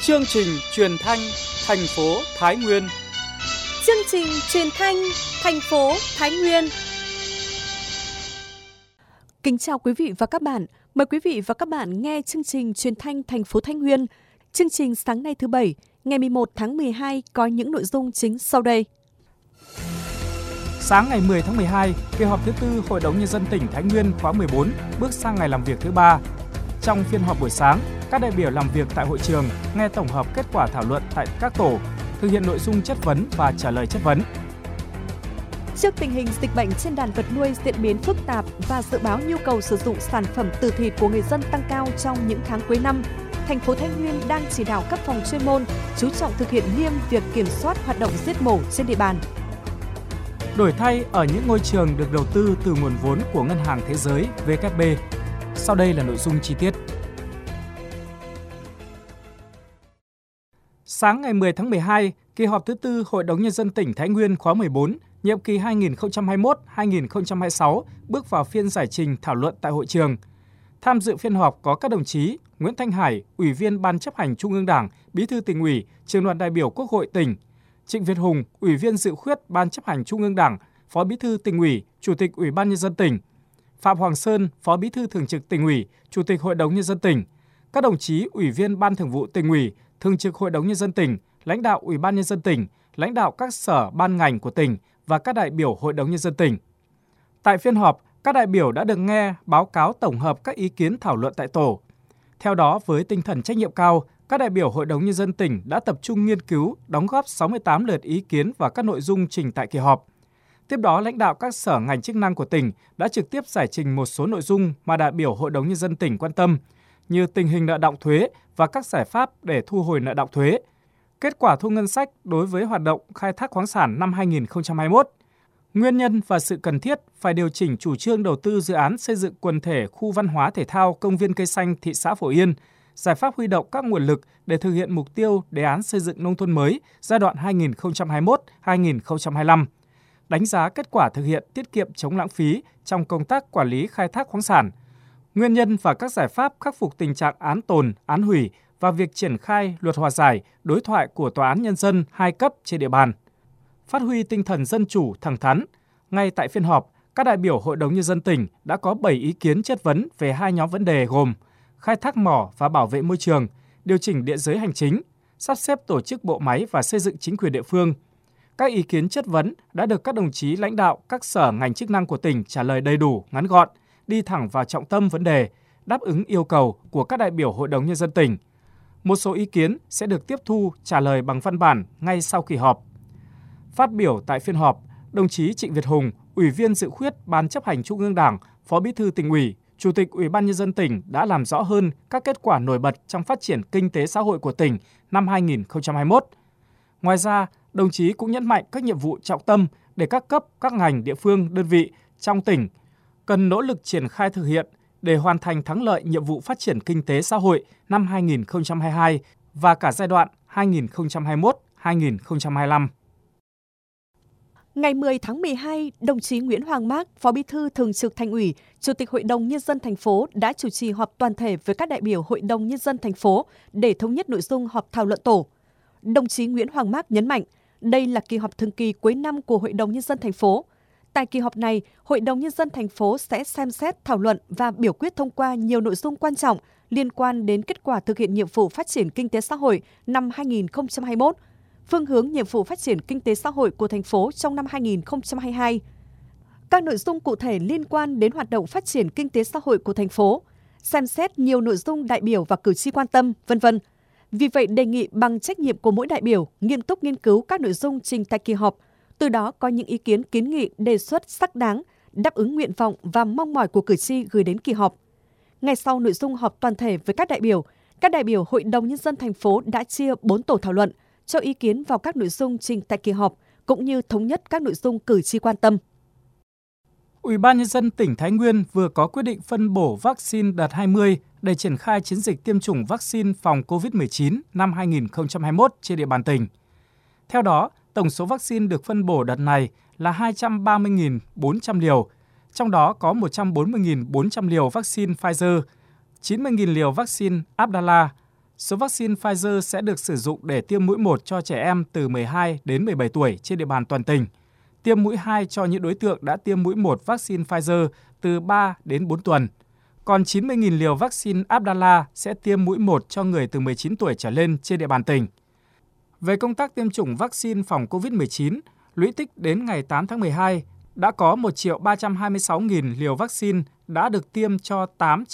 Chương trình truyền thanh thành phố Thái Nguyên. Chương trình truyền thanh thành phố Thái Nguyên. Kính chào quý vị và các bạn. Mời quý vị và các bạn nghe chương trình truyền thanh thành phố Thái Nguyên. Chương trình sáng nay thứ Bảy, ngày 11 tháng 12 có những nội dung chính sau đây. Sáng ngày 10 tháng 12, kỳ họp thứ 4 Hội đồng Nhân dân tỉnh Thái Nguyên khóa 14 bước sang ngày làm việc thứ 3. Trong phiên họp buổi sáng, các đại biểu làm việc tại hội trường nghe tổng hợp kết quả thảo luận tại các tổ, thực hiện nội dung chất vấn và trả lời chất vấn. Trước tình hình dịch bệnh trên đàn vật nuôi diễn biến phức tạp và dự báo nhu cầu sử dụng sản phẩm từ thịt của người dân tăng cao trong những tháng cuối năm, thành phố Thái Nguyên đang chỉ đạo các phòng chuyên môn chú trọng thực hiện nghiêm việc kiểm soát hoạt động giết mổ trên địa bàn. Đổi thay ở những ngôi trường được đầu tư từ nguồn vốn của Ngân hàng Thế giới WB. Sau đây là nội dung chi tiết. Sáng ngày 10 tháng 12, kỳ họp thứ 4 Hội đồng Nhân dân tỉnh Thái Nguyên khóa 14, nhiệm kỳ 2021-2026 bước vào phiên giải trình thảo luận tại hội trường. Tham dự phiên họp có các đồng chí Nguyễn Thanh Hải, Ủy viên Ban chấp hành Trung ương Đảng, Bí thư Tỉnh ủy, Trưởng đoàn đại biểu Quốc hội tỉnh; Trịnh Việt Hùng, Ủy viên dự khuyết Ban chấp hành Trung ương Đảng, Phó Bí thư Tỉnh ủy, Chủ tịch Ủy ban Nhân dân tỉnh; Phạm Hoàng Sơn, Phó Bí thư Thường trực Tỉnh ủy, Chủ tịch Hội đồng Nhân dân tỉnh; các đồng chí Ủy viên Ban Thường vụ Tỉnh ủy, Thường trực Hội đồng Nhân dân tỉnh, lãnh đạo Ủy ban Nhân dân tỉnh, lãnh đạo các sở ban ngành của tỉnh và các đại biểu Hội đồng Nhân dân tỉnh. Tại phiên họp, các đại biểu đã được nghe báo cáo tổng hợp các ý kiến thảo luận tại tổ. Theo đó, với tinh thần trách nhiệm cao, các đại biểu Hội đồng Nhân dân tỉnh đã tập trung nghiên cứu, đóng góp 68 lượt ý kiến vào các nội dung trình tại kỳ họp. Tiếp đó, lãnh đạo các sở ngành chức năng của tỉnh đã trực tiếp giải trình một số nội dung mà đại biểu Hội đồng Nhân dân tỉnh quan tâm, như tình hình nợ đọng thuế và các giải pháp để thu hồi nợ đọng thuế, kết quả thu ngân sách đối với hoạt động khai thác khoáng sản năm 2021, nguyên nhân và sự cần thiết phải điều chỉnh chủ trương đầu tư dự án xây dựng quần thể khu văn hóa thể thao công viên cây xanh thị xã Phổ Yên, giải pháp huy động các nguồn lực để thực hiện mục tiêu đề án xây dựng nông thôn mới giai đoạn 2021-2025, đánh giá kết quả thực hiện tiết kiệm chống lãng phí trong công tác quản lý khai thác khoáng sản, nguyên nhân và các giải pháp khắc phục tình trạng án tồn, án hủy và việc triển khai luật hòa giải, đối thoại của Tòa án Nhân dân 2 cấp trên địa bàn. Phát huy tinh thần dân chủ, thẳng thắn, ngay tại phiên họp, các đại biểu Hội đồng Nhân dân tỉnh đã có 7 ý kiến chất vấn về 2 nhóm vấn đề gồm khai thác mỏ và bảo vệ môi trường, điều chỉnh địa giới hành chính, sắp xếp tổ chức bộ máy và xây dựng chính quyền địa phương. Các ý kiến chất vấn đã được các đồng chí lãnh đạo các sở ngành chức năng của tỉnh trả lời đầy đủ, ngắn gọn, đi thẳng vào trọng tâm vấn đề, đáp ứng yêu cầu của các đại biểu Hội đồng Nhân dân tỉnh. Một số ý kiến sẽ được tiếp thu trả lời bằng văn bản ngay sau kỳ họp. Phát biểu tại phiên họp, đồng chí Trịnh Việt Hùng, Ủy viên dự khuyết Ban chấp hành Trung ương Đảng, Phó Bí thư Tỉnh ủy, Chủ tịch Ủy ban Nhân dân tỉnh đã làm rõ hơn các kết quả nổi bật trong phát triển kinh tế xã hội của tỉnh năm 2021. Ngoài ra, đồng chí cũng nhấn mạnh các nhiệm vụ trọng tâm để các cấp, các ngành, địa phương, đơn vị trong tỉnh cần nỗ lực triển khai thực hiện để hoàn thành thắng lợi nhiệm vụ phát triển kinh tế xã hội năm 2022 và cả giai đoạn 2021-2025. Ngày 10 tháng 12, đồng chí Nguyễn Hoàng Mác, Phó Bí thư Thường trực Thành ủy, Chủ tịch Hội đồng Nhân dân thành phố đã chủ trì họp toàn thể với các đại biểu Hội đồng Nhân dân thành phố để thống nhất nội dung họp thảo luận tổ. Đồng chí Nguyễn Hoàng Mác nhấn mạnh, đây là kỳ họp thường kỳ cuối năm của Hội đồng Nhân dân thành phố. Tại kỳ họp này, Hội đồng Nhân dân thành phố sẽ xem xét, thảo luận và biểu quyết thông qua nhiều nội dung quan trọng liên quan đến kết quả thực hiện nhiệm vụ phát triển kinh tế xã hội năm 2021, phương hướng nhiệm vụ phát triển kinh tế xã hội của thành phố trong năm 2022. Các nội dung cụ thể liên quan đến hoạt động phát triển kinh tế xã hội của thành phố, xem xét nhiều nội dung đại biểu và cử tri quan tâm, v.v. Vì vậy, đề nghị bằng trách nhiệm của mỗi đại biểu nghiêm túc nghiên cứu các nội dung trình tại kỳ họp, từ đó có những ý kiến kiến nghị đề xuất xác đáng, đáp ứng nguyện vọng và mong mỏi của cử tri gửi đến kỳ họp. Ngay sau nội dung họp toàn thể với các đại biểu Hội đồng Nhân dân thành phố đã chia 4 tổ thảo luận, cho ý kiến vào các nội dung trình tại kỳ họp, cũng như thống nhất các nội dung cử tri quan tâm. Ủy ban Nhân dân tỉnh Thái Nguyên vừa có quyết định phân bổ vaccine đợt 20 để triển khai chiến dịch tiêm chủng vaccine phòng COVID-19 năm 2021 trên địa bàn tỉnh. Theo đó, tổng số vaccine được phân bổ đợt này là 230.400 liều, trong đó có 140.400 liều vaccine Pfizer, 90.000 liều vaccine Abdala, Số vaccine Pfizer sẽ được sử dụng để tiêm mũi 1 cho trẻ em từ 12 đến 17 tuổi trên địa bàn toàn tỉnh, tiêm mũi 2 cho những đối tượng đã tiêm mũi 1 vaccine Pfizer từ 3 đến 4 tuần. Còn 90.000 liều vaccine Abdala sẽ tiêm mũi 1 cho người từ 19 tuổi trở lên trên địa bàn tỉnh. Về công tác tiêm chủng vaccine phòng COVID-19, lũy tích đến ngày 8 tháng 12, đã có 1.326.000 liều vaccine đã được tiêm cho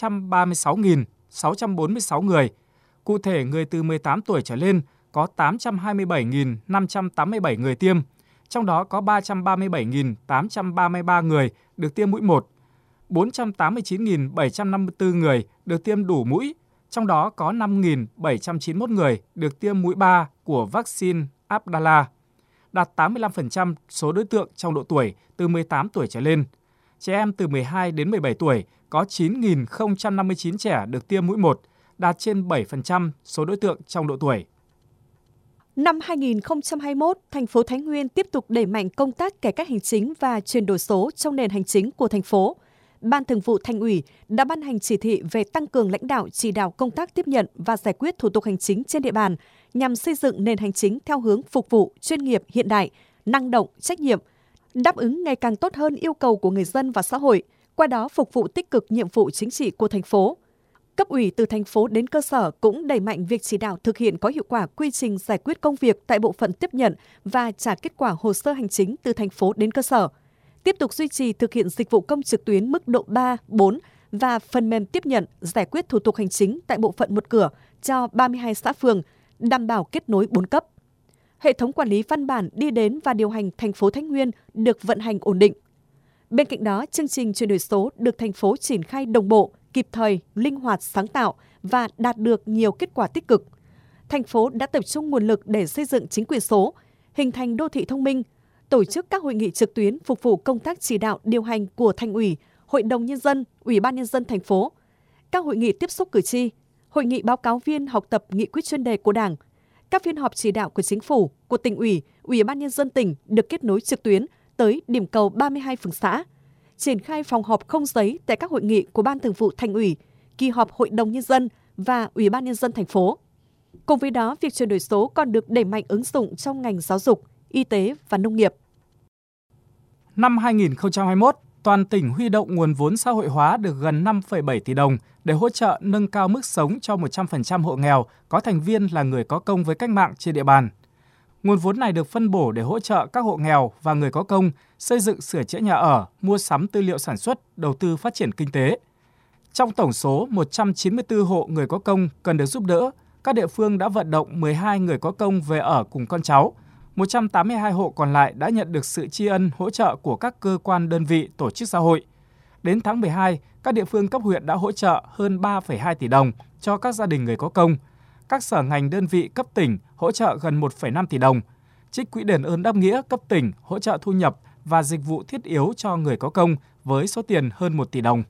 836.646 người. Cụ thể, người từ 18 tuổi trở lên có 827.587 người tiêm, trong đó có 337.833 người được tiêm mũi 1, 489.754 người được tiêm đủ mũi, trong đó có 5.791 người được tiêm mũi 3 của vaccine Abdala, đạt 85% số đối tượng trong độ tuổi từ 18 tuổi trở lên. Trẻ em từ 12 đến 17 tuổi có 9.059 trẻ được tiêm mũi 1, đạt trên 7% số đối tượng trong độ tuổi. Năm 2021, thành phố Thái Nguyên tiếp tục đẩy mạnh công tác cải cách hành chính và chuyển đổi số trong nền hành chính của thành phố. Ban Thường vụ Thành ủy đã ban hành chỉ thị về tăng cường lãnh đạo chỉ đạo công tác tiếp nhận và giải quyết thủ tục hành chính trên địa bàn nhằm xây dựng nền hành chính theo hướng phục vụ, chuyên nghiệp, hiện đại, năng động, trách nhiệm, đáp ứng ngày càng tốt hơn yêu cầu của người dân và xã hội, qua đó phục vụ tích cực nhiệm vụ chính trị của thành phố. Cấp ủy từ thành phố đến cơ sở cũng đẩy mạnh việc chỉ đạo thực hiện có hiệu quả quy trình giải quyết công việc tại bộ phận tiếp nhận và trả kết quả hồ sơ hành chính từ thành phố đến cơ sở. Tiếp tục duy trì thực hiện dịch vụ công trực tuyến mức độ 3, 4 và phần mềm tiếp nhận, giải quyết thủ tục hành chính tại bộ phận một cửa cho 32 xã phường, đảm bảo kết nối 4 cấp. Hệ thống quản lý văn bản đi đến và điều hành thành phố Thái Nguyên được vận hành ổn định. Bên cạnh đó, chương trình chuyển đổi số được thành phố triển khai đồng bộ, kịp thời, linh hoạt, sáng tạo và đạt được nhiều kết quả tích cực. Thành phố đã tập trung nguồn lực để xây dựng chính quyền số, hình thành đô thị thông minh, tổ chức các hội nghị trực tuyến phục vụ công tác chỉ đạo điều hành của Thành ủy, Hội đồng Nhân dân, Ủy ban Nhân dân thành phố, các hội nghị tiếp xúc cử tri, hội nghị báo cáo viên học tập nghị quyết chuyên đề của Đảng, các phiên họp chỉ đạo của Chính phủ, của Tỉnh ủy, Ủy ban Nhân dân tỉnh được kết nối trực tuyến tới điểm cầu 32 phường xã, triển khai phòng họp không giấy tại các hội nghị của Ban Thường vụ Thành ủy, kỳ họp Hội đồng Nhân dân và Ủy ban Nhân dân thành phố. Cùng với đó, việc chuyển đổi số còn được đẩy mạnh ứng dụng trong ngành giáo dục, y tế và nông nghiệp. Năm 2021, toàn tỉnh huy động nguồn vốn xã hội hóa được gần 5,7 tỷ đồng để hỗ trợ nâng cao mức sống cho 100% hộ nghèo có thành viên là người có công với cách mạng trên địa bàn. Nguồn vốn này được phân bổ để hỗ trợ các hộ nghèo và người có công xây dựng sửa chữa nhà ở, mua sắm tư liệu sản xuất, đầu tư phát triển kinh tế. Trong tổng số 194 hộ người có công cần được giúp đỡ, các địa phương đã vận động 12 người có công về ở cùng con cháu. 182 hộ còn lại đã nhận được sự tri ân hỗ trợ của các cơ quan đơn vị tổ chức xã hội. Đến tháng 12, các địa phương cấp huyện đã hỗ trợ hơn 3,2 tỷ đồng cho các gia đình người có công. Các sở ngành đơn vị cấp tỉnh hỗ trợ gần 1,5 tỷ đồng. Trích quỹ đền ơn đáp nghĩa cấp tỉnh hỗ trợ thu nhập và dịch vụ thiết yếu cho người có công với số tiền hơn 1 tỷ đồng.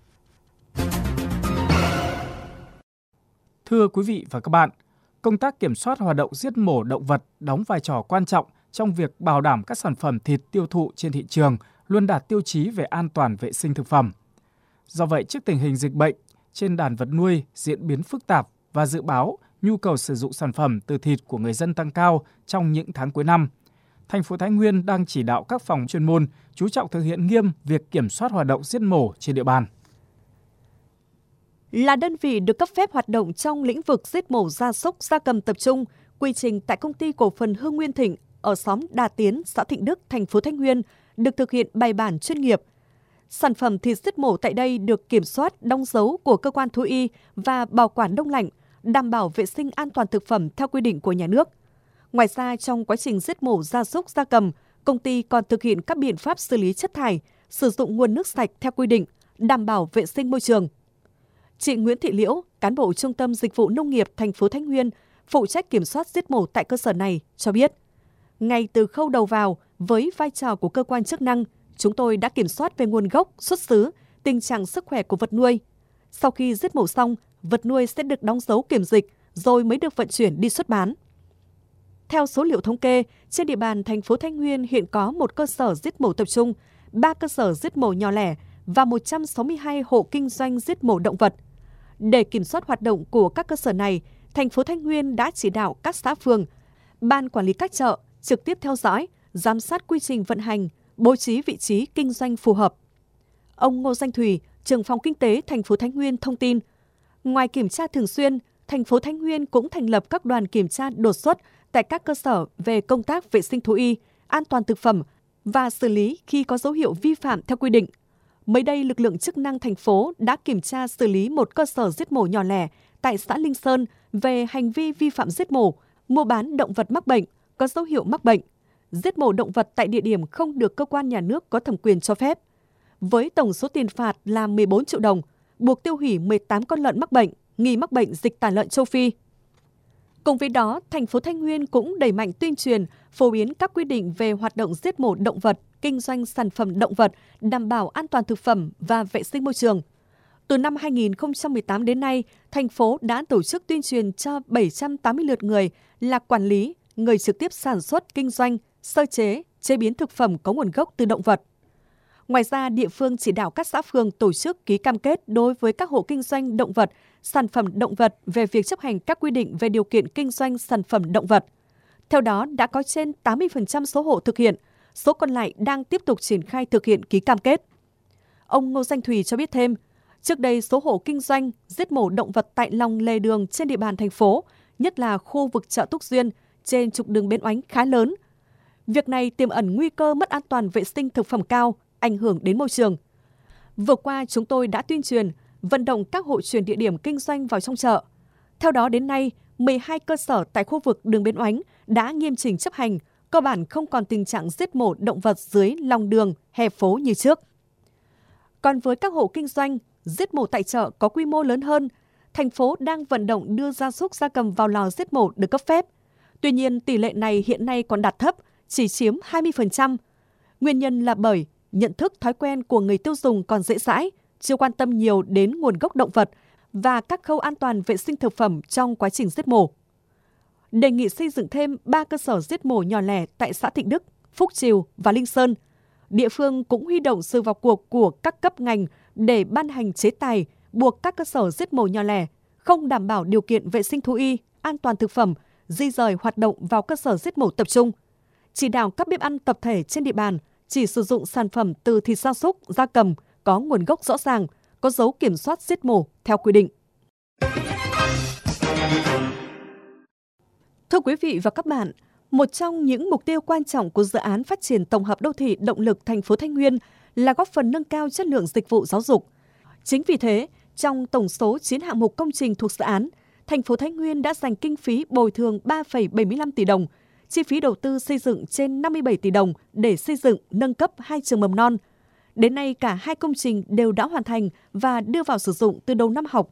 Thưa quý vị và các bạn, công tác kiểm soát hoạt động giết mổ động vật đóng vai trò quan trọng trong việc bảo đảm các sản phẩm thịt tiêu thụ trên thị trường luôn đạt tiêu chí về an toàn vệ sinh thực phẩm. Do vậy, trước tình hình dịch bệnh trên đàn vật nuôi diễn biến phức tạp và dự báo nhu cầu sử dụng sản phẩm từ thịt của người dân tăng cao trong những tháng cuối năm, thành phố Thái Nguyên đang chỉ đạo các phòng chuyên môn chú trọng thực hiện nghiêm việc kiểm soát hoạt động giết mổ trên địa bàn. Là đơn vị được cấp phép hoạt động trong lĩnh vực giết mổ gia súc, gia cầm tập trung, quy trình tại Công ty Cổ phần Hương Nguyên Thịnh ở xóm Đà Tiến, xã Thịnh Đức, thành phố Thái Nguyên được thực hiện bài bản chuyên nghiệp. Sản phẩm thịt giết mổ tại đây được kiểm soát, đóng dấu của cơ quan thú y và bảo quản đông lạnh, đảm bảo vệ sinh an toàn thực phẩm theo quy định của nhà nước. Ngoài ra, trong quá trình giết mổ gia súc, gia cầm, công ty còn thực hiện các biện pháp xử lý chất thải, sử dụng nguồn nước sạch theo quy định, đảm bảo vệ sinh môi trường. Chị Nguyễn Thị Liễu, cán bộ Trung tâm Dịch vụ Nông nghiệp thành phố Thái Nguyên, phụ trách kiểm soát giết mổ tại cơ sở này, cho biết, ngay từ khâu đầu vào, với vai trò của cơ quan chức năng, chúng tôi đã kiểm soát về nguồn gốc, xuất xứ, tình trạng sức khỏe của vật nuôi. Sau khi giết mổ xong, vật nuôi sẽ được đóng dấu kiểm dịch rồi mới được vận chuyển đi xuất bán. Theo số liệu thống kê, trên địa bàn thành phố Thái Nguyên hiện có một cơ sở giết mổ tập trung, 3 cơ sở giết mổ nhỏ lẻ và 162 hộ kinh doanh giết mổ động vật. Để kiểm soát hoạt động của các cơ sở này, thành phố Thái Nguyên đã chỉ đạo các xã phường, ban quản lý các chợ trực tiếp theo dõi, giám sát quy trình vận hành, bố trí vị trí kinh doanh phù hợp. Ông Ngô Danh Thùy, trưởng phòng kinh tế thành phố Thái Nguyên thông tin, ngoài kiểm tra thường xuyên, thành phố Thái Nguyên cũng thành lập các đoàn kiểm tra đột xuất tại các cơ sở về công tác vệ sinh thú y, an toàn thực phẩm và xử lý khi có dấu hiệu vi phạm theo quy định. Mới đây, lực lượng chức năng thành phố đã kiểm tra xử lý một cơ sở giết mổ nhỏ lẻ tại xã Linh Sơn về hành vi vi phạm giết mổ, mua bán động vật mắc bệnh, có dấu hiệu mắc bệnh, giết mổ động vật tại địa điểm không được cơ quan nhà nước có thẩm quyền cho phép. Với tổng số tiền phạt là 14 triệu đồng, buộc tiêu hủy 18 con lợn mắc bệnh, nghi mắc bệnh dịch tả lợn châu Phi. Cùng với đó, thành phố Thái Nguyên cũng đẩy mạnh tuyên truyền, phổ biến các quy định về hoạt động giết mổ động vật, kinh doanh sản phẩm động vật, đảm bảo an toàn thực phẩm và vệ sinh môi trường. Từ năm 2018 đến nay, thành phố đã tổ chức tuyên truyền cho 780 lượt người là quản lý, người trực tiếp sản xuất, kinh doanh, sơ chế, chế biến thực phẩm có nguồn gốc từ động vật. Ngoài ra, địa phương chỉ đạo các xã phường tổ chức ký cam kết đối với các hộ kinh doanh động vật, sản phẩm động vật về việc chấp hành các quy định về điều kiện kinh doanh sản phẩm động vật. Theo đó, đã có trên 80% số hộ thực hiện, số còn lại đang tiếp tục triển khai thực hiện ký cam kết. Ông Ngô Danh Thùy cho biết thêm, trước đây số hộ kinh doanh giết mổ động vật tại lòng lề đường trên địa bàn thành phố, nhất là khu vực chợ Túc Duyên, trên trục đường Bến Oánh khá lớn. Việc này tiềm ẩn nguy cơ mất an toàn vệ sinh thực phẩm cao, ảnh hưởng đến môi trường. Vừa qua, chúng tôi đã tuyên truyền, vận động các hộ chuyển địa điểm kinh doanh vào trong chợ. Theo đó, đến nay, 12 cơ sở tại khu vực đường Bến Oánh đã nghiêm chỉnh chấp hành, cơ bản không còn tình trạng giết mổ động vật dưới lòng đường, hè phố như trước. Còn với các hộ kinh doanh, giết mổ tại chợ có quy mô lớn hơn, thành phố đang vận động đưa gia súc gia cầm vào lò giết mổ được cấp phép. Tuy nhiên, tỷ lệ này hiện nay còn đạt thấp, chỉ chiếm 20%. Nguyên nhân là bởi nhận thức thói quen của người tiêu dùng còn dễ dãi, chưa quan tâm nhiều đến nguồn gốc động vật và các khâu an toàn vệ sinh thực phẩm trong quá trình giết mổ. Đề nghị xây dựng thêm 3 cơ sở giết mổ nhỏ lẻ tại xã Thịnh Đức, Phúc Trìu và Linh Sơn. Địa phương cũng huy động sự vào cuộc của các cấp ngành để ban hành chế tài buộc các cơ sở giết mổ nhỏ lẻ không đảm bảo điều kiện vệ sinh thú y, an toàn thực phẩm, di rời hoạt động vào cơ sở giết mổ tập trung. Chỉ đạo các bếp ăn tập thể trên địa bàn chỉ sử dụng sản phẩm từ thịt gia súc, gia cầm có nguồn gốc rõ ràng, có dấu kiểm soát giết mổ theo quy định. Thưa quý vị và các bạn, một trong những mục tiêu quan trọng của dự án phát triển tổng hợp đô thị động lực thành phố Thái Nguyên là góp phần nâng cao chất lượng dịch vụ giáo dục. Chính vì thế, trong tổng số 9 hạng mục công trình thuộc dự án, thành phố Thái Nguyên đã dành kinh phí bồi thường 3,75 tỷ đồng, chi phí đầu tư xây dựng trên 57 tỷ đồng để xây dựng, nâng cấp 2 trường mầm non. Đến nay, cả 2 công trình đều đã hoàn thành và đưa vào sử dụng từ đầu năm học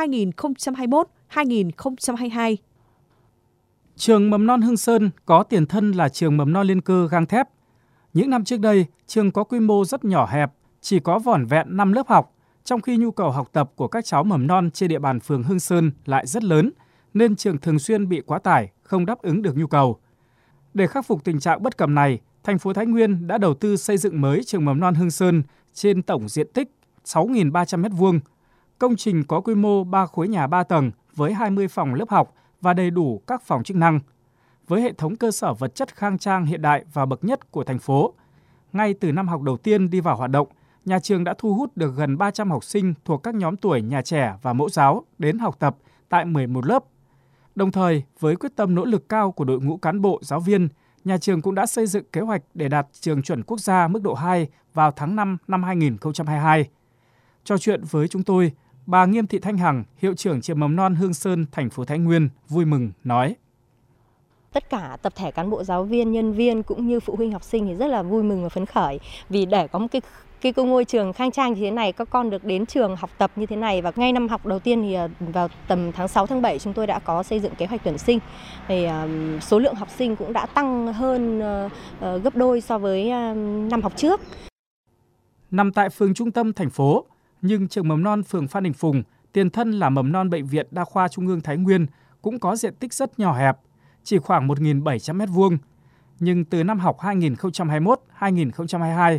2021-2022. Trường mầm non Hưng Sơn có tiền thân là trường mầm non liên cơ gang thép. Những năm trước đây, trường có quy mô rất nhỏ hẹp, chỉ có vỏn vẹn 5 lớp học, trong khi nhu cầu học tập của các cháu mầm non trên địa bàn phường Hưng Sơn lại rất lớn, nên trường thường xuyên bị quá tải, không đáp ứng được nhu cầu. Để khắc phục tình trạng bất cập này, thành phố Thái Nguyên đã đầu tư xây dựng mới trường mầm non Hưng Sơn trên tổng diện tích 6.300 m². Công trình có quy mô 3 khối nhà 3 tầng với 20 phòng lớp học và đầy đủ các phòng chức năng. Với hệ thống cơ sở vật chất khang trang hiện đại và bậc nhất của thành phố, ngay từ năm học đầu tiên đi vào hoạt động, nhà trường đã thu hút được gần 300 học sinh thuộc các nhóm tuổi nhà trẻ và mẫu giáo đến học tập tại 11 lớp. Đồng thời, với quyết tâm nỗ lực cao của đội ngũ cán bộ, giáo viên, nhà trường cũng đã xây dựng kế hoạch để đạt trường chuẩn quốc gia mức độ 2 vào tháng 5 năm 2022. Trò chuyện với chúng tôi, bà Nghiêm Thị Thanh Hằng, hiệu trưởng trường mầm non Hương Sơn, thành phố Thái Nguyên vui mừng nói: Tất cả tập thể cán bộ, giáo viên, nhân viên cũng như phụ huynh học sinh thì rất là vui mừng và phấn khởi vì để có một cái ngôi trường khang trang như thế này, các con được đến trường học tập như thế này. Và ngay năm học đầu tiên thì vào tầm tháng 6, tháng 7 chúng tôi đã có xây dựng kế hoạch tuyển sinh. Thì số lượng học sinh cũng đã tăng hơn gấp đôi so với năm học trước. Nằm tại phường trung tâm thành phố, nhưng trường mầm non phường Phan Đình Phùng, tiền thân là mầm non Bệnh viện Đa khoa Trung ương Thái Nguyên, cũng có diện tích rất nhỏ hẹp, chỉ khoảng 1.700 m². Nhưng từ năm học 2021-2022,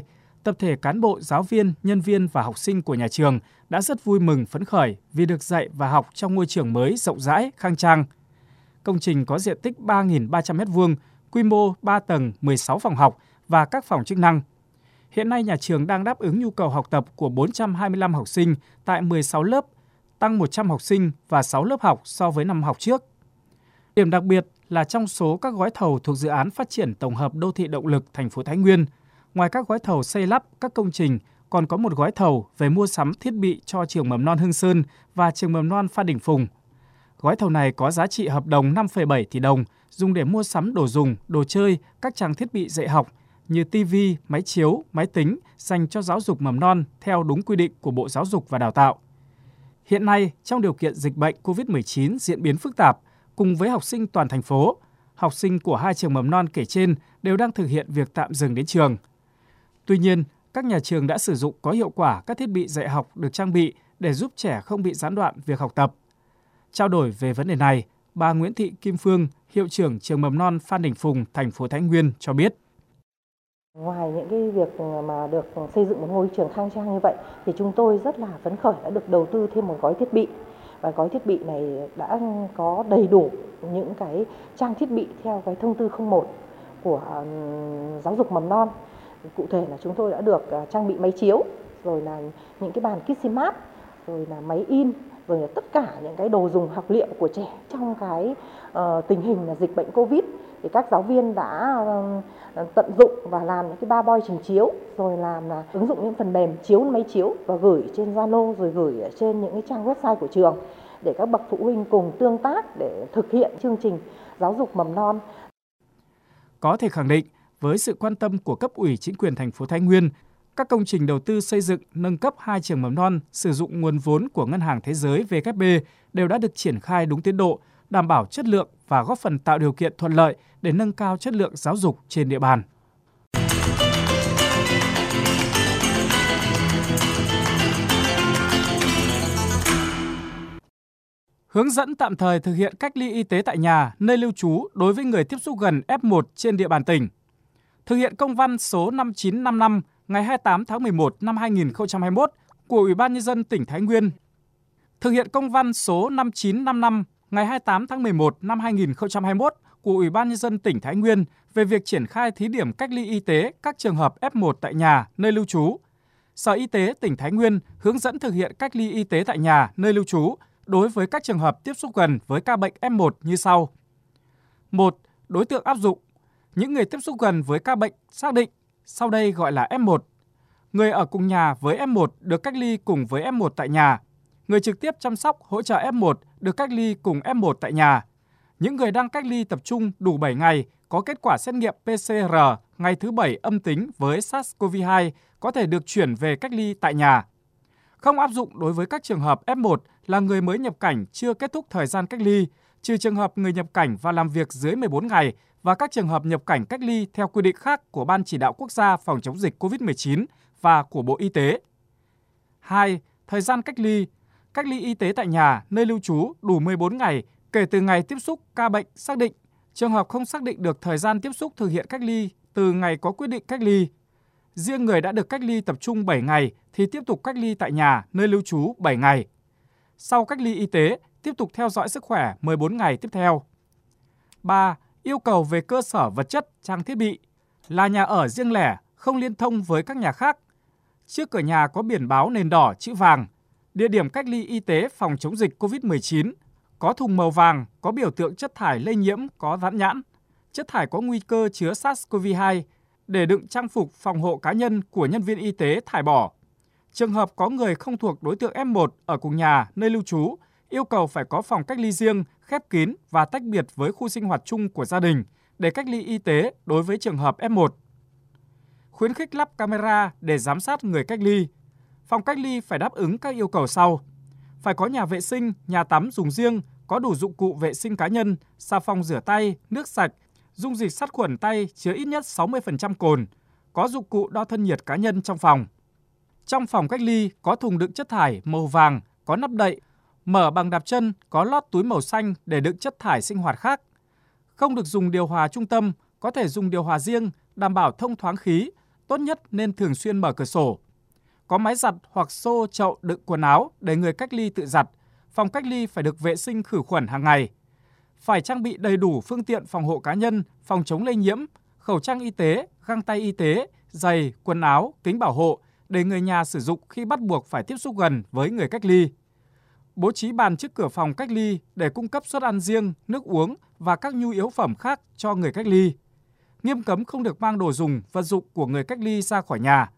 tập thể cán bộ, giáo viên, nhân viên và học sinh của nhà trường đã rất vui mừng, phấn khởi vì được dạy và học trong ngôi trường mới rộng rãi, khang trang. Công trình có diện tích 3.300 m², quy mô 3 tầng, 16 phòng học và các phòng chức năng. Hiện nay nhà trường đang đáp ứng nhu cầu học tập của 425 học sinh tại 16 lớp, tăng 100 học sinh và 6 lớp học so với năm học trước. Điểm đặc biệt là trong số các gói thầu thuộc dự án phát triển tổng hợp đô thị động lực thành phố Thái Nguyên, ngoài các gói thầu xây lắp các công trình, còn có một gói thầu về mua sắm thiết bị cho trường mầm non Hưng Sơn và trường mầm non Phan Đình Phùng. Gói thầu này có giá trị hợp đồng 5,7 tỷ đồng, dùng để mua sắm đồ dùng, đồ chơi, các trang thiết bị dạy học như TV, máy chiếu, máy tính dành cho giáo dục mầm non theo đúng quy định của Bộ Giáo dục và Đào tạo. Hiện nay, trong điều kiện dịch bệnh COVID-19 diễn biến phức tạp, cùng với học sinh toàn thành phố, học sinh của hai trường mầm non kể trên đều đang thực hiện việc tạm dừng đến trường. Tuy nhiên, các nhà trường đã sử dụng có hiệu quả các thiết bị dạy học được trang bị để giúp trẻ không bị gián đoạn việc học tập. Trao đổi về vấn đề này, bà Nguyễn Thị Kim Phương, hiệu trưởng trường mầm non Phan Đình Phùng, thành phố Thái Nguyên cho biết. Ngoài những cái việc mà được xây dựng một ngôi trường khang trang như vậy thì chúng tôi rất là phấn khởi đã được đầu tư thêm một gói thiết bị. Và gói thiết bị này đã có đầy đủ những cái trang thiết bị theo cái thông tư 01 của giáo dục mầm non. Cụ thể là chúng tôi đã được trang bị máy chiếu, rồi là những cái bàn Kissimat, rồi là máy in, rồi là tất cả những cái đồ dùng học liệu của trẻ trong cái tình hình là dịch bệnh Covid. Thì các giáo viên đã tận dụng và làm những cái 3 boy trình chiếu, rồi làm là ứng dụng những phần mềm chiếu máy chiếu và gửi trên Zalo, rồi gửi ở trên những cái trang website của trường để các bậc phụ huynh cùng tương tác để thực hiện chương trình giáo dục mầm non. Có thể khẳng định, với sự quan tâm của cấp ủy chính quyền thành phố Thái Nguyên, các công trình đầu tư xây dựng, nâng cấp 2 trường mầm non sử dụng nguồn vốn của Ngân hàng Thế giới WFP đều đã được triển khai đúng tiến độ, đảm bảo chất lượng và góp phần tạo điều kiện thuận lợi để nâng cao chất lượng giáo dục trên địa bàn. Hướng dẫn tạm thời thực hiện cách ly y tế tại nhà, nơi lưu trú đối với người tiếp xúc gần F1 trên địa bàn tỉnh. Thực hiện công văn số 5955 ngày 28 tháng 11 năm 2021 của Ủy ban Nhân dân tỉnh Thái Nguyên. Thực hiện công văn số 5955 ngày 28 tháng 11 năm 2021 của Ủy ban Nhân dân tỉnh Thái Nguyên về việc triển khai thí điểm cách ly y tế các trường hợp F1 tại nhà, nơi lưu trú. Sở Y tế tỉnh Thái Nguyên hướng dẫn thực hiện cách ly y tế tại nhà, nơi lưu trú đối với các trường hợp tiếp xúc gần với ca bệnh F1 như sau. 1. Đối tượng áp dụng: những người tiếp xúc gần với ca bệnh xác định, sau đây gọi là F1. Người ở cùng nhà với F1 được cách ly cùng với F1 tại nhà. Người trực tiếp chăm sóc hỗ trợ F1 được cách ly cùng F1 tại nhà. Những người đang cách ly tập trung đủ 7 ngày có kết quả xét nghiệm PCR ngày thứ 7 âm tính với SARS-CoV-2 có thể được chuyển về cách ly tại nhà. Không áp dụng đối với các trường hợp F1 là người mới nhập cảnh chưa kết thúc thời gian cách ly, trừ trường hợp người nhập cảnh và làm việc dưới 14 ngày và các trường hợp nhập cảnh cách ly theo quy định khác của Ban Chỉ đạo Quốc gia phòng chống dịch COVID-19 và của Bộ Y tế. 2. Thời gian cách ly y tế tại nhà, nơi lưu trú đủ 14 ngày kể từ ngày tiếp xúc ca bệnh xác định. Trường hợp không xác định được thời gian tiếp xúc thực hiện cách ly từ ngày có quyết định cách ly. Riêng người đã được cách ly tập trung 7 ngày thì tiếp tục cách ly tại nhà, nơi lưu trú 7 ngày. Sau cách ly y tế, tiếp tục theo dõi sức khỏe 14 ngày tiếp theo. 3. Yêu cầu về cơ sở vật chất, trang thiết bị là nhà ở riêng lẻ, không liên thông với các nhà khác. Trước cửa nhà có biển báo nền đỏ chữ vàng, địa điểm cách ly y tế phòng chống dịch COVID-19, có thùng màu vàng, có biểu tượng chất thải lây nhiễm có dán nhãn, chất thải có nguy cơ chứa SARS-CoV-2 để đựng trang phục phòng hộ cá nhân của nhân viên y tế thải bỏ. Trường hợp có người không thuộc đối tượng F1 ở cùng nhà, nơi lưu trú, yêu cầu phải có phòng cách ly riêng, khép kín và tách biệt với khu sinh hoạt chung của gia đình để cách ly y tế đối với trường hợp F1. Khuyến khích lắp camera để giám sát người cách ly. Phòng cách ly phải đáp ứng các yêu cầu sau: phải có nhà vệ sinh, nhà tắm dùng riêng, có đủ dụng cụ vệ sinh cá nhân, xà phòng rửa tay, nước sạch, dung dịch sát khuẩn tay chứa ít nhất 60% cồn, có dụng cụ đo thân nhiệt cá nhân trong phòng. Trong phòng cách ly có thùng đựng chất thải màu vàng, có nắp đậy, mở bằng đạp chân, có lót túi màu xanh để đựng chất thải sinh hoạt khác. Không được dùng điều hòa trung tâm, có thể dùng điều hòa riêng, đảm bảo thông thoáng khí, tốt nhất nên thường xuyên mở cửa sổ. Có máy giặt hoặc xô chậu đựng quần áo để người cách ly tự giặt. Phòng cách ly phải được vệ sinh khử khuẩn hàng ngày. Phải trang bị đầy đủ phương tiện phòng hộ cá nhân, phòng chống lây nhiễm, khẩu trang y tế, găng tay y tế, giày, quần áo, kính bảo hộ để người nhà sử dụng khi bắt buộc phải tiếp xúc gần với người cách ly. Bố trí bàn trước cửa phòng cách ly để cung cấp suất ăn riêng, nước uống và các nhu yếu phẩm khác cho người cách ly. Nghiêm cấm không được mang đồ dùng, vật dụng của người cách ly ra khỏi nhà.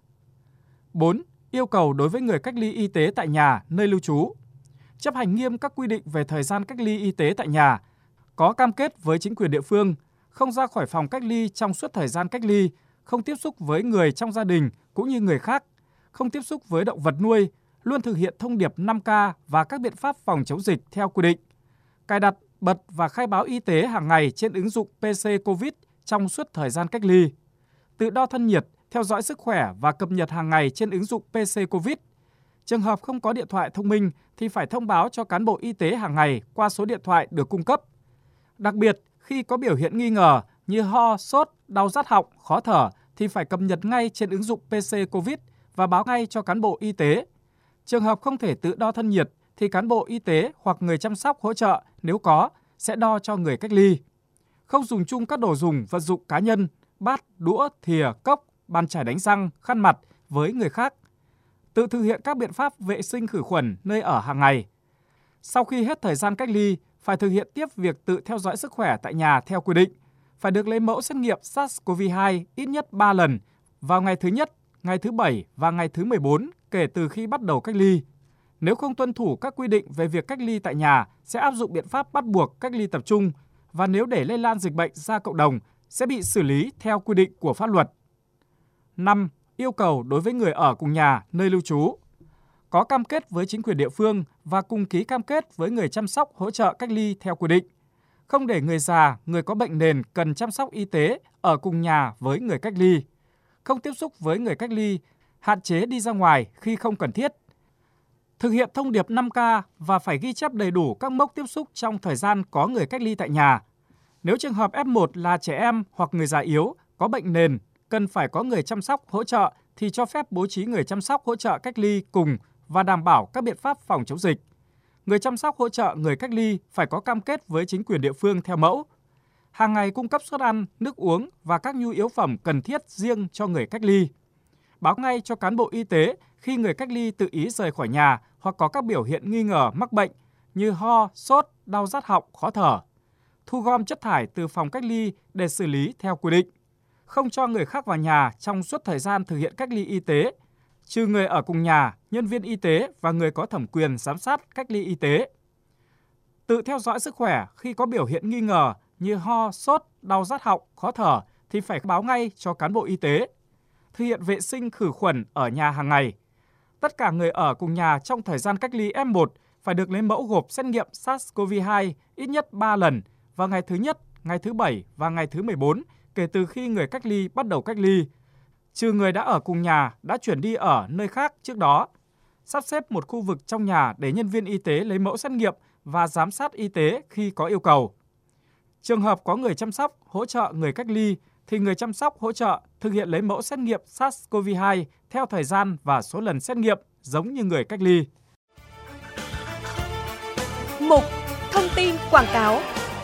4. Yêu cầu đối với người cách ly y tế tại nhà, nơi lưu trú. Chấp hành nghiêm các quy định về thời gian cách ly y tế tại nhà, có cam kết với chính quyền địa phương, không ra khỏi phòng cách ly trong suốt thời gian cách ly, không tiếp xúc với người trong gia đình cũng như người khác, không tiếp xúc với động vật nuôi, luôn thực hiện thông điệp 5K và các biện pháp phòng chống dịch theo quy định. Cài đặt, bật và khai báo y tế hàng ngày trên ứng dụng PC COVID trong suốt thời gian cách ly. Tự đo thân nhiệt, theo dõi sức khỏe và cập nhật hàng ngày trên ứng dụng PC COVID. Trường hợp không có điện thoại thông minh thì phải thông báo cho cán bộ y tế hàng ngày qua số điện thoại được cung cấp. Đặc biệt, khi có biểu hiện nghi ngờ như ho, sốt, đau rát họng, khó thở thì phải cập nhật ngay trên ứng dụng PC COVID và báo ngay cho cán bộ y tế. Trường hợp không thể tự đo thân nhiệt thì cán bộ y tế hoặc người chăm sóc hỗ trợ nếu có sẽ đo cho người cách ly. Không dùng chung các đồ dùng, vật dụng cá nhân, bát, đũa, thìa, cốc, bàn chải đánh răng, khăn mặt với người khác. Tự thực hiện các biện pháp vệ sinh khử khuẩn nơi ở hàng ngày. Sau khi hết thời gian cách ly, phải thực hiện tiếp việc tự theo dõi sức khỏe tại nhà theo quy định. Phải được lấy mẫu xét nghiệm SARS-CoV-2 ít nhất 3 lần vào ngày thứ Nhất, ngày thứ 7 và ngày thứ 14 kể từ khi bắt đầu cách ly. Nếu không tuân thủ các quy định về việc cách ly tại nhà, sẽ áp dụng biện pháp bắt buộc cách ly tập trung và nếu để lây lan dịch bệnh ra cộng đồng, sẽ bị xử lý theo quy định của pháp luật. 5. Yêu cầu đối với người ở cùng nhà, nơi lưu trú. Có cam kết với chính quyền địa phương và cùng ký cam kết với người chăm sóc hỗ trợ cách ly theo quy định. Không để người già, người có bệnh nền cần chăm sóc y tế ở cùng nhà với người cách ly. Không tiếp xúc với người cách ly, hạn chế đi ra ngoài khi không cần thiết. Thực hiện thông điệp 5K và phải ghi chép đầy đủ các mốc tiếp xúc trong thời gian có người cách ly tại nhà. Nếu trường hợp F1 là trẻ em hoặc người già yếu, có bệnh nền, cần phải có người chăm sóc hỗ trợ thì cho phép bố trí người chăm sóc hỗ trợ cách ly cùng và đảm bảo các biện pháp phòng chống dịch. Người chăm sóc hỗ trợ người cách ly phải có cam kết với chính quyền địa phương theo mẫu. Hàng ngày cung cấp suất ăn, nước uống và các nhu yếu phẩm cần thiết riêng cho người cách ly. Báo ngay cho cán bộ y tế khi người cách ly tự ý rời khỏi nhà hoặc có các biểu hiện nghi ngờ mắc bệnh như ho, sốt, đau rát họng, khó thở. Thu gom chất thải từ phòng cách ly để xử lý theo quy định. Không cho người khác vào nhà trong suốt thời gian thực hiện cách ly y tế, trừ người ở cùng nhà, nhân viên y tế và người có thẩm quyền giám sát cách ly y tế. Tự theo dõi sức khỏe khi có biểu hiện nghi ngờ như ho, sốt, đau rát họng, khó thở thì phải báo ngay cho cán bộ y tế. Thực hiện vệ sinh khử khuẩn ở nhà hàng ngày. Tất cả người ở cùng nhà trong thời gian cách ly F1 phải được lấy mẫu gộp xét nghiệm SARS-CoV-2 ít nhất 3 lần vào ngày thứ Nhất, ngày thứ 7 và ngày thứ 14 kể từ khi người cách ly bắt đầu cách ly, trừ người đã ở cùng nhà đã chuyển đi ở nơi khác trước đó. Sắp xếp một khu vực trong nhà để nhân viên y tế lấy mẫu xét nghiệm và giám sát y tế khi có yêu cầu. Trường hợp có người chăm sóc hỗ trợ người cách ly thì người chăm sóc hỗ trợ thực hiện lấy mẫu xét nghiệm SARS-CoV-2 theo thời gian và số lần xét nghiệm giống như người cách ly. Mục Thông tin quảng cáo.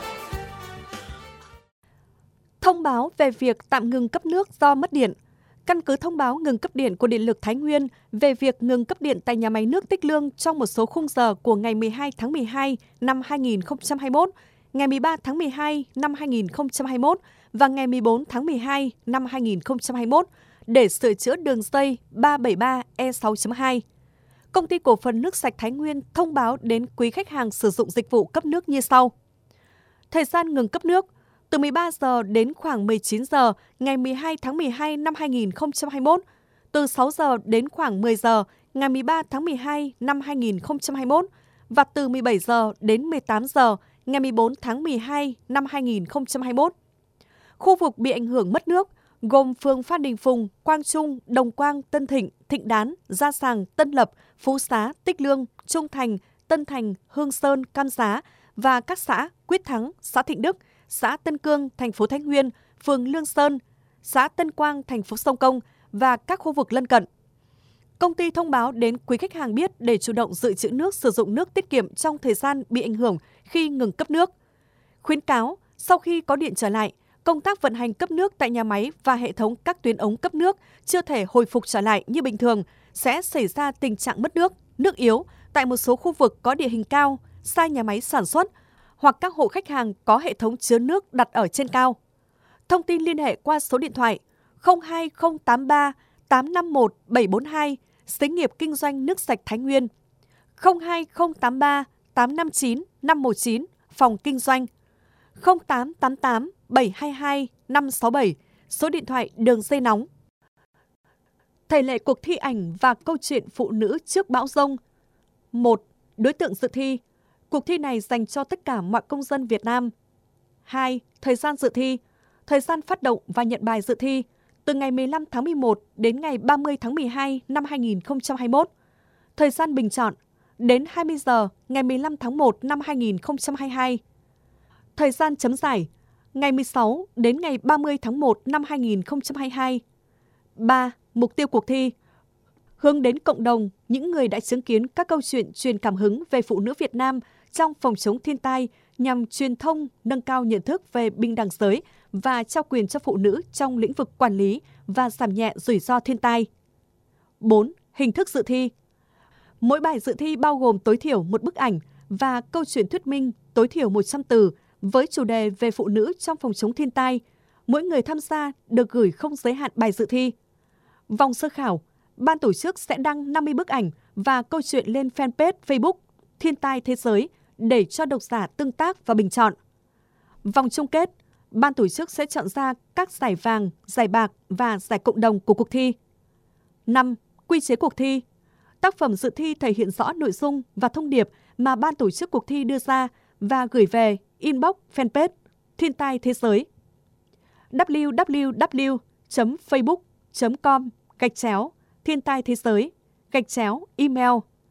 Thông báo về việc tạm ngừng cấp nước do mất điện. Căn cứ thông báo ngừng cấp điện của Điện lực Thái Nguyên về việc ngừng cấp điện tại nhà máy nước Tích Lương trong một số khung giờ của ngày 12 tháng 12 năm 2021, ngày 13 tháng 12 năm 2021 và ngày 14 tháng 12 năm 2021 để sửa chữa đường dây 373E6.2. Công ty cổ phần nước sạch Thái Nguyên thông báo đến quý khách hàng sử dụng dịch vụ cấp nước như sau. Thời gian ngừng cấp nước từ 13 giờ đến khoảng 19 giờ ngày 12 tháng 12 năm 2021, từ 6 giờ đến khoảng 10 giờ ngày 13 tháng 12 năm 2021 và từ 17 giờ đến 18 giờ ngày 14 tháng 12 năm 2021. Khu vực bị ảnh hưởng mất nước gồm phường Phan Đình Phùng, Quang Trung, Đồng Quang, Tân Thịnh, Thịnh Đán, Gia Sàng, Tân Lập, Phú Xá, Tích Lương, Trung Thành, Tân Thành, Hương Sơn, Cam Giá và các xã Quyết Thắng, xã Thịnh Đức, xã Tân Cương, thành phố Thái Nguyên, phường Lương Sơn, xã Tân Quang, thành phố Sông Công và các khu vực lân cận. Công ty thông báo đến quý khách hàng biết để chủ động dự trữ nước, sử dụng nước tiết kiệm trong thời gian bị ảnh hưởng khi ngừng cấp nước. Khuyến cáo, sau khi có điện trở lại, công tác vận hành cấp nước tại nhà máy và hệ thống các tuyến ống cấp nước chưa thể hồi phục trở lại như bình thường, sẽ xảy ra tình trạng mất nước, nước yếu tại một số khu vực có địa hình cao, xa nhà máy sản xuất hoặc các hộ khách hàng có hệ thống chứa nước đặt ở trên cao. Thông tin liên hệ qua số điện thoại 02083 851 742, Xí nghiệp kinh doanh nước sạch Thái Nguyên, 02083 859 519, phòng kinh doanh, 0888 722 567, số điện thoại đường dây nóng. Thể lệ cuộc thi ảnh và câu chuyện phụ nữ trước bão giông. 1. Đối tượng dự thi. Cuộc thi này dành cho tất cả mọi công dân Việt Nam. 2. Thời gian dự thi. Thời gian phát động và nhận bài dự thi từ ngày 15 tháng 11 đến ngày 30 tháng 12 năm 2021. Thời gian bình chọn đến 20 giờ ngày 15 tháng 1 năm 2022. Thời gian chấm giải ngày 16 đến ngày 30 tháng 1 năm 2022. 3. Mục tiêu cuộc thi. Hướng đến cộng đồng, những người đã chứng kiến các câu chuyện truyền cảm hứng về phụ nữ Việt Nam trong phòng chống thiên tai nhằm truyền thông, nâng cao nhận thức về bình đẳng giới và trao quyền cho phụ nữ trong lĩnh vực quản lý và giảm nhẹ rủi ro thiên tai. 4. Hình thức dự thi. Mỗi bài dự thi bao gồm tối thiểu một bức ảnh và câu chuyện thuyết minh tối thiểu 100 từ với chủ đề về phụ nữ trong phòng chống thiên tai. Mỗi người tham gia được gửi không giới hạn bài dự thi. Vòng sơ khảo, ban tổ chức sẽ đăng 50 bức ảnh và câu chuyện lên fanpage Facebook Thiên tai Thế giới để cho độc giả tương tác và bình chọn. Vòng chung kết, ban tổ chức sẽ chọn ra các giải vàng, giải bạc và giải cộng đồng của cuộc thi. 5. Quy chế cuộc thi. Tác phẩm dự thi thể hiện rõ nội dung và thông điệp mà ban tổ chức cuộc thi đưa ra và gửi về inbox fanpage Thiên tai Thế giới www.facebook.com/Thiên tai Thế giới email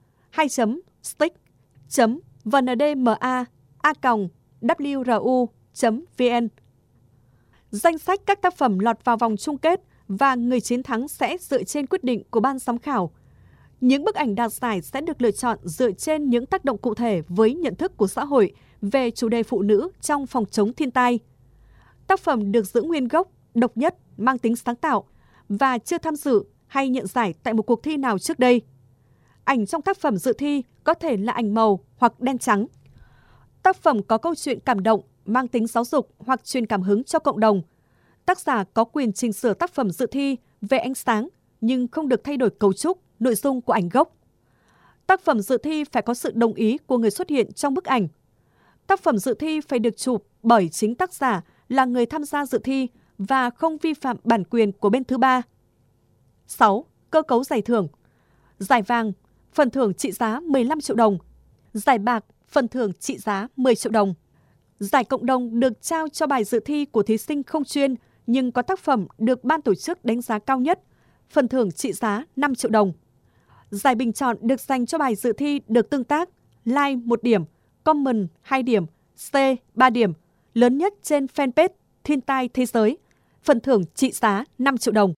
2.stick.vndma@wru.vn. Danh sách các tác phẩm lọt vào vòng chung kết và người chiến thắng sẽ dựa trên quyết định của ban giám khảo. Những bức ảnh đạt giải sẽ được lựa chọn dựa trên những tác động cụ thể với nhận thức của xã hội về chủ đề phụ nữ trong phòng chống thiên tai. Tác phẩm được giữ nguyên gốc, độc nhất, mang tính sáng tạo và chưa tham dự hay nhận giải tại một cuộc thi nào trước đây. Ảnh trong tác phẩm dự thi có thể là ảnh màu hoặc đen trắng. Tác phẩm có câu chuyện cảm động, mang tính giáo dục hoặc truyền cảm hứng cho cộng đồng. Tác giả có quyền chỉnh sửa tác phẩm dự thi về ánh sáng nhưng không được thay đổi cấu trúc, nội dung của ảnh gốc. Tác phẩm dự thi phải có sự đồng ý của người xuất hiện trong bức ảnh. Tác phẩm dự thi phải được chụp bởi chính tác giả là người tham gia dự thi và không vi phạm bản quyền của bên thứ ba. 6. Cơ cấu giải thưởng. Giải vàng, phần thưởng trị giá 15 triệu đồng. Giải bạc, phần thưởng trị giá 10 triệu đồng. Giải cộng đồng được trao cho bài dự thi của thí sinh không chuyên nhưng có tác phẩm được ban tổ chức đánh giá cao nhất, phần thưởng trị giá 5 triệu đồng. Giải bình chọn được dành cho bài dự thi được tương tác, like 1 điểm, comment 2 điểm, share 3 điểm, lớn nhất trên fanpage Thiên tai Thế giới, phần thưởng trị giá 5 triệu đồng.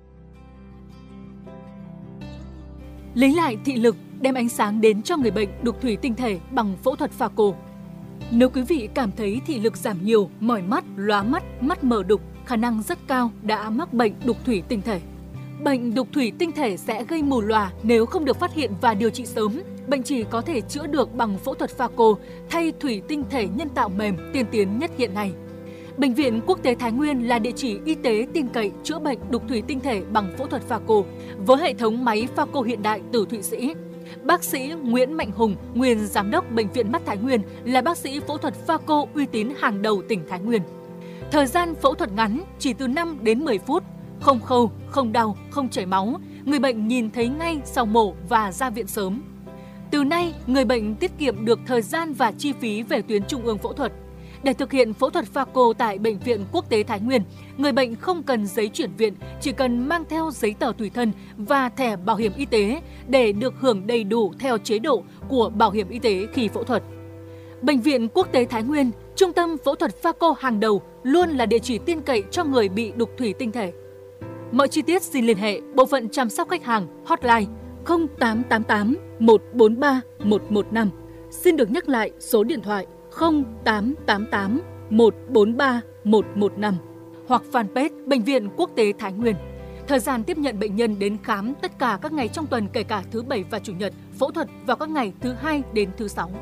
Lấy lại thị lực, đem ánh sáng đến cho người bệnh đục thủy tinh thể bằng phẫu thuật phaco. Nếu quý vị cảm thấy thị lực giảm nhiều, mỏi mắt, lóa mắt, mắt mờ đục, khả năng rất cao đã mắc bệnh đục thủy tinh thể. Bệnh đục thủy tinh thể sẽ gây mù lòa nếu không được phát hiện và điều trị sớm. Bệnh chỉ có thể chữa được bằng phẫu thuật phaco thay thủy tinh thể nhân tạo mềm tiên tiến nhất hiện nay. Bệnh viện Quốc tế Thái Nguyên là địa chỉ y tế tin cậy chữa bệnh đục thủy tinh thể bằng phẫu thuật phaco với hệ thống máy phaco hiện đại từ Thụy Sĩ. Bác sĩ Nguyễn Mạnh Hùng, nguyên giám đốc Bệnh viện Mắt Thái Nguyên, là bác sĩ phẫu thuật phaco uy tín hàng đầu tỉnh Thái Nguyên. Thời gian phẫu thuật ngắn chỉ từ 5 đến 10 phút, không khâu, không đau, không chảy máu, người bệnh nhìn thấy ngay sau mổ và ra viện sớm. Từ nay, người bệnh tiết kiệm được thời gian và chi phí về tuyến trung ương phẫu thuật. Để thực hiện phẫu thuật phaco tại Bệnh viện Quốc tế Thái Nguyên, người bệnh không cần giấy chuyển viện, chỉ cần mang theo giấy tờ tùy thân và thẻ bảo hiểm y tế để được hưởng đầy đủ theo chế độ của bảo hiểm y tế khi phẫu thuật. Bệnh viện Quốc tế Thái Nguyên, trung tâm phẫu thuật phaco hàng đầu, luôn là địa chỉ tin cậy cho người bị đục thủy tinh thể. Mọi chi tiết xin liên hệ bộ phận chăm sóc khách hàng hotline 0888 143 115. Xin được nhắc lại số điện thoại 0888 143 115 hoặc fanpage Bệnh viện Quốc tế Thái Nguyên. Thời gian tiếp nhận bệnh nhân đến khám tất cả các ngày trong tuần kể cả thứ Bảy và Chủ nhật, phẫu thuật vào các ngày thứ Hai đến thứ Sáu.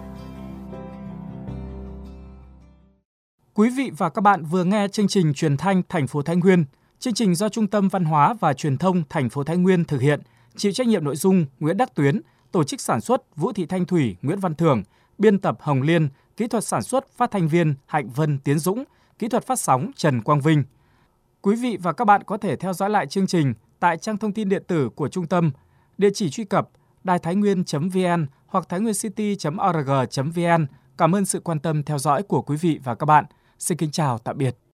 Quý vị và các bạn vừa nghe chương trình Truyền thanh thành phố Thái Nguyên. Chương trình do Trung tâm Văn hóa và Truyền thông thành phố Thái Nguyên thực hiện, chịu trách nhiệm nội dung Nguyễn Đắc Tuyến, tổ chức sản xuất Vũ Thị Thanh Thủy, Nguyễn Văn Thường, biên tập Hồng Liên, kỹ thuật sản xuất phát thanh viên Hạnh Vân Tiến Dũng, kỹ thuật phát sóng Trần Quang Vinh. Quý vị và các bạn có thể theo dõi lại chương trình tại trang thông tin điện tử của trung tâm, địa chỉ truy cập đaithainguyen.vn hoặc thainguencity.org.vn. Cảm ơn sự quan tâm theo dõi của quý vị và các bạn. Xin kính chào tạm biệt.